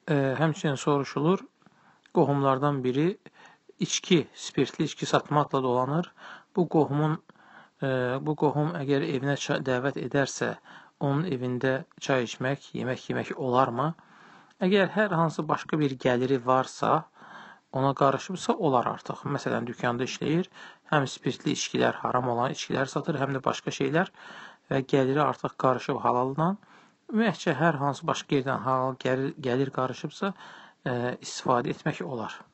Həmçinin soruşulur, qohumlardan biri spirtli içki satmaqla dolanır. Bu qohum əgər evinə dəvət edərsə, onun evində çay içmək, yemək yemək olarmı? Əgər hər hansı başqa bir gəliri varsa, ona qarışıbsa, olar artıq. Məsələn, dükanda işləyir, həm spirtli içkilər, haram olan içkilər satır, həm də başqa şeylər və gəliri artıq qarışıb halalla. Ümumiyyətcə, hər hansı başqa yerdən halal gəlir qarışıbsa, istifadə etmək olar.